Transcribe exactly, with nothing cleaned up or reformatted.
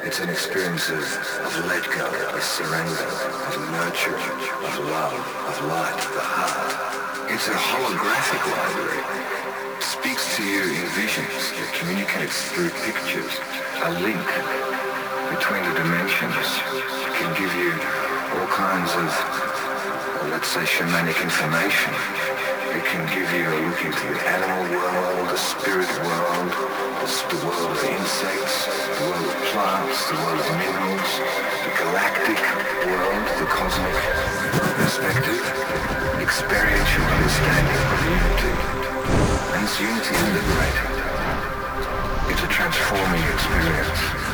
It's an experience of, of let go, of surrender, of nurture, of love, of light, of the heart. It's a holographic library. It speaks to you in visions. It communicates through pictures. A link between the dimensions. It can give you all kinds of, let's say, shamanic information. It can give you a look into the animal world, the spirit world, the, the world of insects, the world of plants, the world of minerals, the galactic world, the cosmic perspective, experiential understanding of unity. And this unity is liberating. It's a transforming experience.